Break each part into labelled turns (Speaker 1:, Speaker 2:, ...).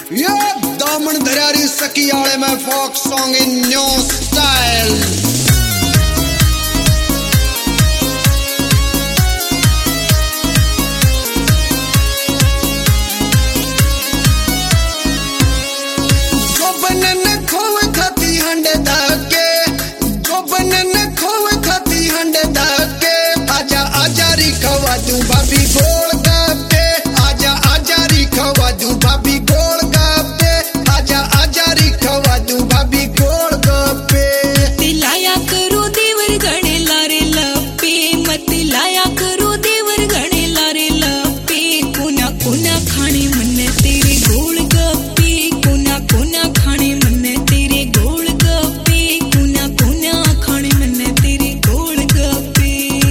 Speaker 1: ये दामन दरियारी सकियाले में folk song in new style. भाभी गोल गप्पे आजा आजा री खवा दूं भाभी गोल गप्पे आजा आजा री खवा दूं भाभी गोल गप्पे।
Speaker 2: मत लाया करो देवर गणे लारे लपे, मत लाया करो देवर गणे लारे लपे। कोना कोना खाने मन तेरे गोल गप्पे, कोना कोना खाने मन तेरे गोल गप्पे, कोना कोना खाने मन तेरे गोल गप्पे।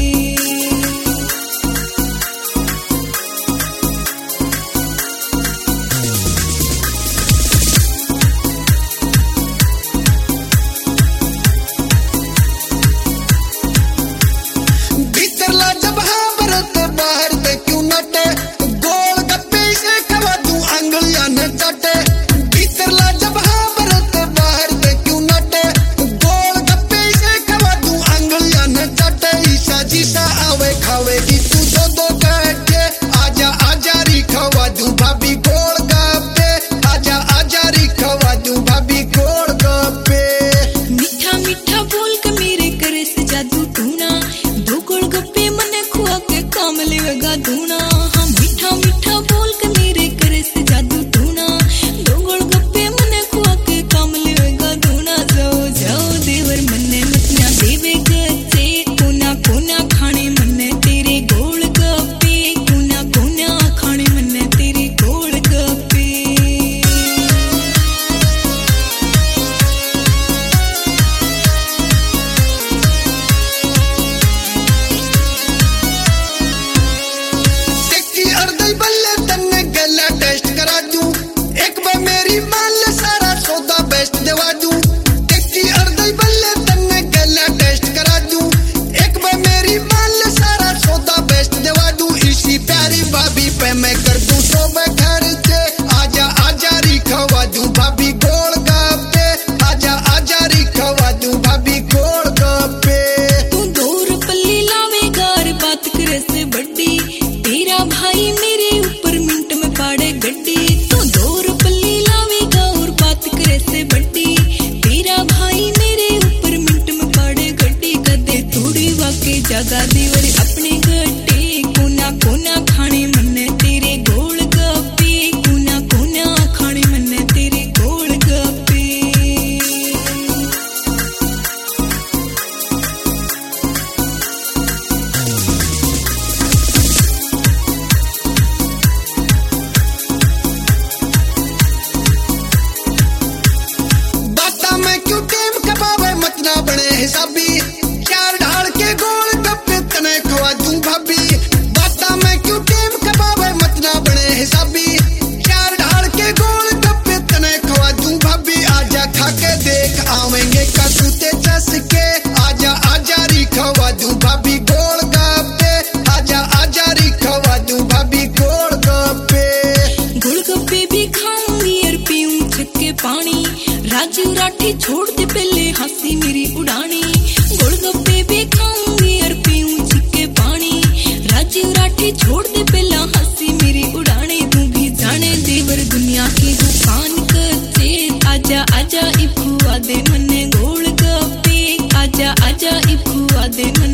Speaker 1: खावेगी तू दो दो कट्टे आजा आजा री खवा दूं भाभी गोल गप्पे आजा आजा री खवा दूं भाभी गोल गप्पे।
Speaker 2: मीठा मीठा बोल के मेरे करे से जादू टूना, दो गोल गप्पे मने खुआ के काम लेगा दूना। हाँ मीठा मीठा बोल के मेरे करे से जादू टूना, दो गोल गप्पे मने खुआ के काम लेगा दूना। जाओ जाओ देवर मने मतना देवे गच्चे, कोना कोना खाने मने तेरे गोल गप्पे, कोना कोना खाने मने तेरे गोल गप्पे।
Speaker 1: टिक्की अर्दल बल्ले तन्ने गला टेस्ट करा दूं, एक बार मेरी मान ले सारा सौदा बेस्ट दवा दूं। टिक्की अर्दल बल्ले तन्ने गला टेस्ट करा दूं, एक बार मेरी मान ले सारा सौदा बेस्ट दवा दूं। इसी प्यारी भाभी पे मैं कर दूं सब खर्चे आजा आजा री खवा दूं भाभी गोल गप्पे आजा आजा री खवा दूं भाभी गोल गप्पे।
Speaker 2: तू दूर पल्ली लावेगा और बात करे से बड्डी, तेरा भाई मेरे ऊपर मिनट में पाड़े गड्डी। तू दूर पल्ली लावेगा और बात करे से बड्डी, तेरा भाई मेरे ऊपर मिनट में पाड़े गड्डी। कदे थोड़ी वाके जगा देवर अपने गड्ढे, कोना कोना खाने मन तेरे गोल गप्पे, कोना कोना खाने मन तेरे गोल गप्पे।
Speaker 1: बाता में क्यों टेम कबावे मत ना बने हिसाबी, चार ढाल के गोल गप्पे तने खवा दूं भाभी। बाता में क्यों टेम कबावे मत ना बने हिसाबी, चार ढाल के गोल गप्पे तने खवा दूं भाभी। आजा खा के देख आवेंगे कसूते चस के आजा आजा री खवा दूं भाभी गोल गप्पे आजा आजा री खवा दूं भाभी गोल गप्पे।
Speaker 2: गोलगप्पे भी खाऊंगी और पीऊं छक्के पानी, राजू राठी छोड़ दे पहले हंसी मेरी उड़ानी। गोलगप्पे भी खाऊंगी और पीऊं छक्के पानी, राजू राठी छोड़ दे पहला हंसी मेरी उड़ानी। तू भी जाने देवर दुनिया की दुकान कच्चे, आजा आजा इब खुआ दे मन्ने गोलगप्पे आजा आजा इब खुआ दे